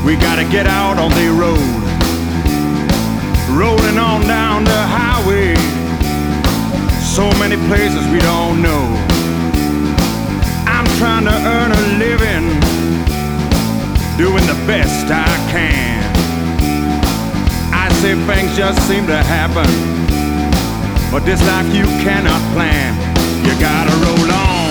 We gotta get out on the road, rolling on down the highway. So many places we don't know. I'm trying to earn a living, doing the best I can. I say things just seem to happen, but this life you cannot plan. You gotta roll on,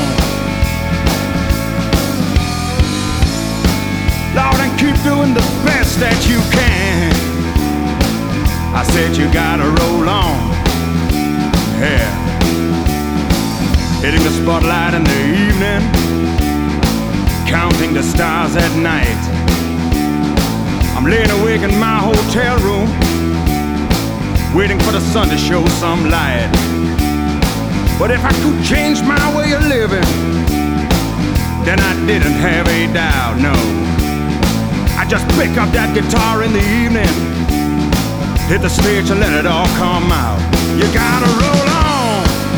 Lord, and keep doing the best that you can. I said you gotta roll on, yeah. Hitting the spotlight in the evening, counting the stars at night. I'm laying awake in my hotel room, waiting for the sun to show some light. But if I could change my way of living, then I didn't have a doubt, no. I just pick up that guitar in the evening, hit the stage and let it all come out. You gotta roll on,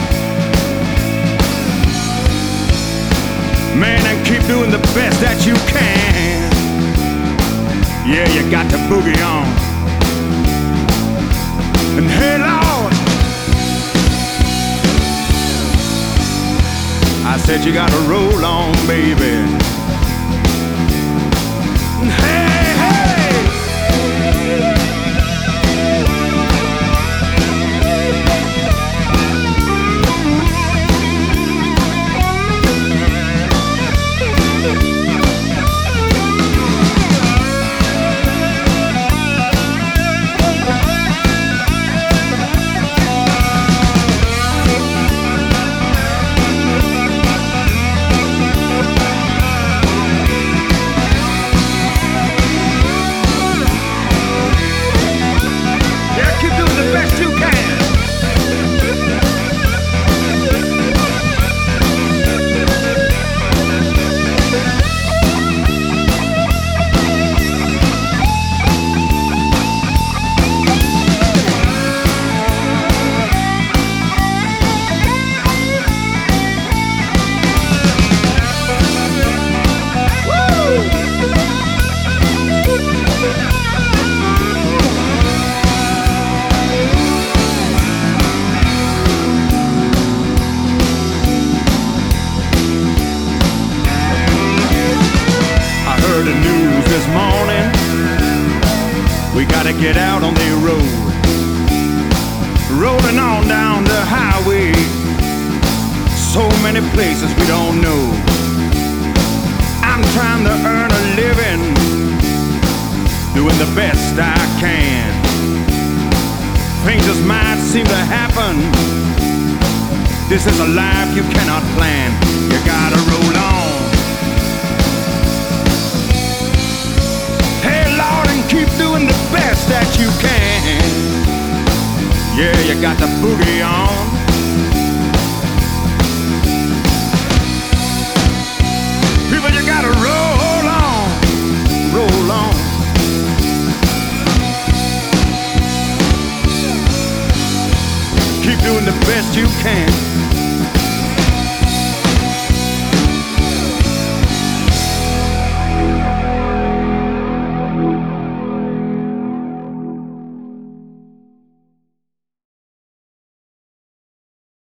man, and keep doing the best that you can. Yeah, you got to boogie on. And hey, Lord, I said you gotta roll on, baby. And hey, hey. We gotta get out on the road, rolling on down the highway. So many places we don't know. I'm trying to earn a living, doing the best I can. Things just might seem to happen. This is a life you cannot plan. You gotta roll on, keep doing the best that you can. Yeah, you got the boogie on. People, you gotta roll on, roll on. Keep doing the best you can.